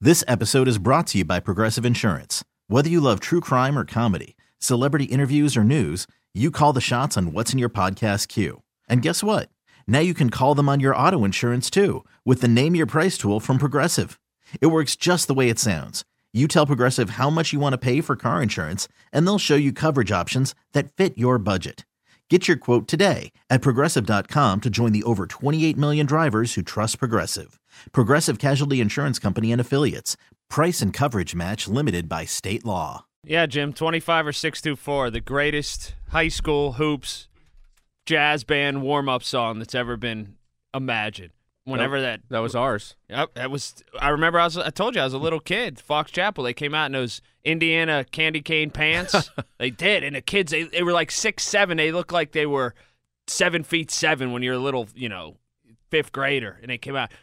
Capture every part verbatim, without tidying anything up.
This episode is brought to you by Progressive Insurance. Whether you love true crime or comedy, celebrity interviews or news, you call the shots on what's in your podcast queue. And guess what? Now you can call them on your auto insurance too with the Name Your Price tool from Progressive. It works just the way it sounds. You tell Progressive how much you want to pay for car insurance, and they'll show you coverage options that fit your budget. Get your quote today at Progressive dot com to join the over twenty-eight million drivers who trust Progressive. Progressive Casualty Insurance Company and Affiliates. Price and coverage match limited by state law. Yeah, Jim, twenty-five or six two four, the greatest high school hoops jazz band warm-up song that's ever been imagined. Whenever Nope, that that was ours. Yep, that was. I remember. I was. I told you I was a little kid. Fox Chapel. They came out in those Indiana candy cane pants. They did, and the kids. They, they were like six, seven. They looked like they were seven feet seven when you're a little, you know, fifth grader. And they came out.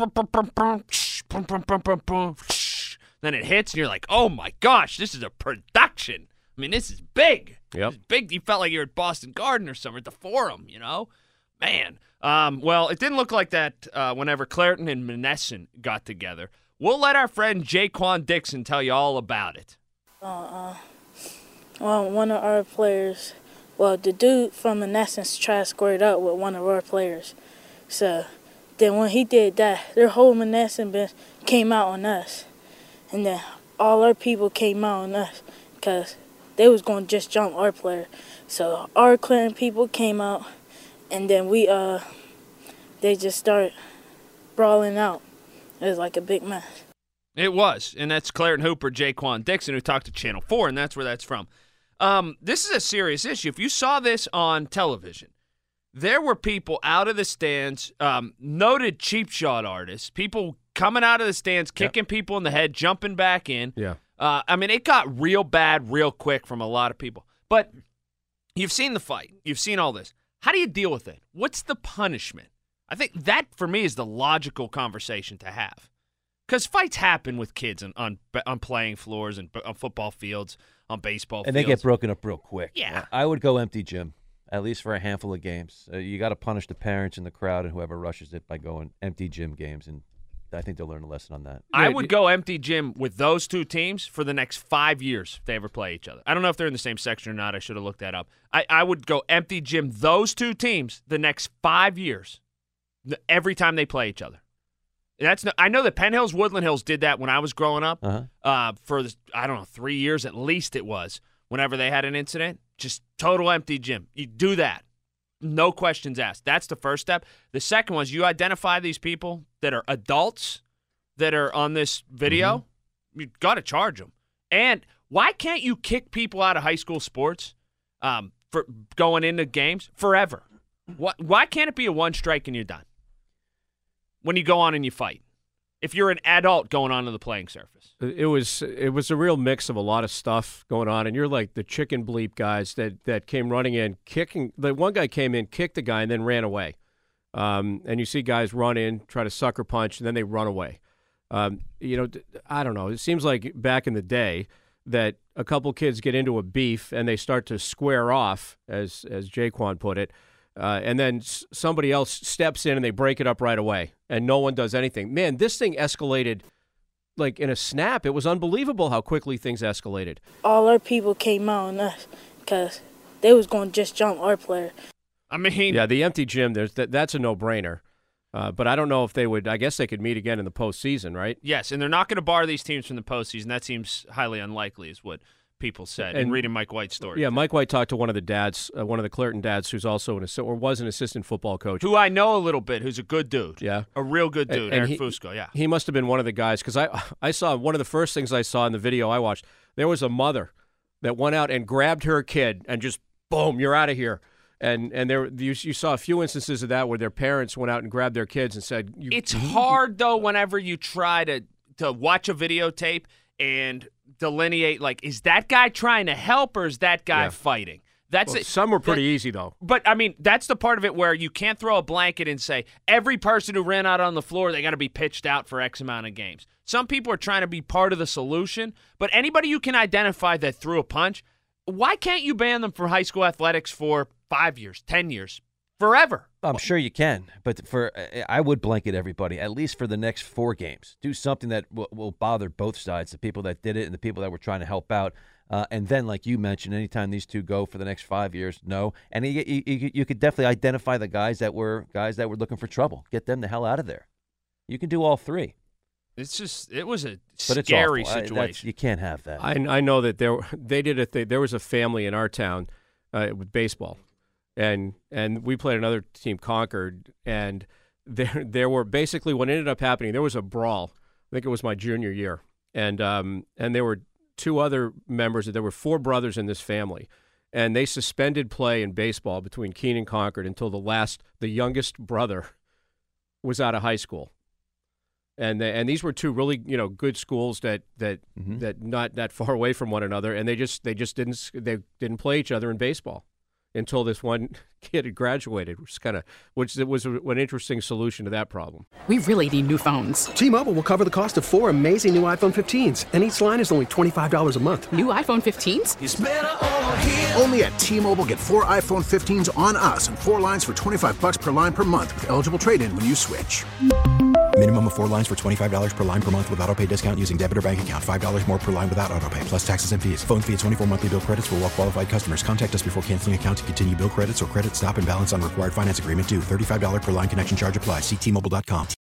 Then it hits, and you're like, oh my gosh, this is a production. I mean, this is big. Yep. This is big. You felt like you were at Boston Garden or somewhere at the Forum. You know, man. Um, well, it didn't look like that uh, whenever Clairton and Monessen got together. We'll let our friend Jaquan Dixon tell you all about it. Uh, uh, well, one of our players, well, the dude from Monessen tried to square it up with one of our players. So then when he did that, their whole Monessen bench came out on us. And then all our people came out on us because they was going to just jump our player. So our Clairton people came out. And then we, uh, they just start brawling out. It was like a big mess. It was, and that's Clairton Hooper, Jaquan Dixon, who talked to Channel four, and that's where that's from. Um, this is a serious issue. If you saw this on television, there were people out of the stands, um, noted cheap shot artists, people coming out of the stands, kicking yep. people in the head, jumping back in. Yeah. Uh, I mean, it got real bad real quick from a lot of people. But you've seen the fight. You've seen all this. How do you deal with it? What's the punishment? I think that, for me, is the logical conversation to have. Because fights happen with kids on, on on playing floors and on football fields, on baseball and fields. And they get broken up real quick. Yeah. I would go empty gym, at least for a handful of games. Uh, you got to punish the parents and the crowd and whoever rushes it by going empty gym games, and I think they'll learn a lesson on that. I would go empty gym with those two teams for the next five years if they ever play each other. I don't know if they're in the same section or not. I should have looked that up. I, I would go empty gym those two teams the next five years every time they play each other. That's no, I know that Penn Hills, Woodland Hills did that when I was growing up uh-huh. uh, for, this, I don't know, three years at least it was. Whenever they had an incident, just total empty gym. You do that. No questions asked. That's the first step. The second one is you identify these people that are adults that are on this video. Mm-hmm. You got to charge them. And why can't you kick people out of high school sports um, for going into games forever? Why, why can't it be a one strike and you're done when you go on and you fight? If you're an adult going onto the playing surface. It was it was a real mix of a lot of stuff going on, and you're like the chicken bleep guys that, that came running in, kicking. The one guy came in, kicked the guy, and then ran away. Um, and you see guys run in, try to sucker punch, and then they run away. Um, you know, I don't know. It seems like back in the day that a couple kids get into a beef and they start to square off, as as Jaquan put it, uh, and then s- somebody else steps in and they break it up right away, and no one does anything. Man, this thing escalated like in a snap. It was unbelievable how quickly things escalated. All our people came out on us because they was going to just jump our player. I mean, yeah, the empty gym. There's that. That's a no-brainer. Uh, but I don't know if they would. I guess they could meet again in the postseason, right? Yes, and they're not going to bar these teams from the postseason. That seems highly unlikely, is what people said. And, and reading Mike White's story. Yeah, Mike White talked to one of the dads, uh, one of the Clairton dads, who's also an assistant, or was an assistant football coach, who I know a little bit. Who's a good dude. Yeah, a real good dude. And, and Eric he, Fusco. Yeah, he must have been one of the guys because I I saw one of the first things I saw in the video I watched. There was a mother that went out and grabbed her kid and just boom, you're out of here. And and there you, you saw a few instances of that where their parents went out and grabbed their kids and said, you, it's hard, though, whenever you try to, to watch a videotape and delineate, like, is that guy trying to help or is that guy yeah. fighting? That's well, it. Some were pretty that, easy, though. But, I mean, that's the part of it where you can't throw a blanket and say, every person who ran out on the floor, they got to be pitched out for X amount of games. Some people are trying to be part of the solution, but anybody you can identify that threw a punch, why can't you ban them from high school athletics for five years, ten years, forever. I'm sure you can, but for I would blanket everybody, at least for the next four games. Do something that will, will bother both sides, the people that did it and the people that were trying to help out. Uh, and then, like you mentioned, anytime these two go for the next five years, no. And you, you, you, you could definitely identify the guys that were guys that were looking for trouble. Get them the hell out of there. You can do all three. It's just it was a but scary it's awful. situation. I, you can't have that. I, I know that there they did a thing. There was a family in our town uh, with baseball, and and we played another team, Concord, and there there were basically what ended up happening. There was a brawl. I think it was my junior year, and um and there were two other members. There were four brothers in this family, and they suspended play in baseball between Keene and Concord until the last, the youngest brother was out of high school. And the, and these were two really, you know, good schools that that mm-hmm. that not that far away from one another, and they just they just didn't they didn't play each other in baseball until this one kid had graduated, which is kind of which was a, an interesting solution to that problem. We really need new phones. T-Mobile will cover the cost of four amazing new iPhone fifteens, and each line is only twenty-five dollars a month. New iPhone fifteens? It's better over here. Only at T-Mobile, get four iPhone fifteens on us and four lines for twenty-five dollars per line per month with eligible trade-in when you switch. Minimum of four lines for twenty-five dollars per line per month with autopay discount using debit or bank account. five dollars more per line without autopay, plus taxes and fees. Phone fee at twenty-four monthly bill credits for well-qualified customers. Contact us before canceling account to continue bill credits or credit stop and balance on required finance agreement due. thirty-five dollars per line connection charge applies. See T Mobile dot com.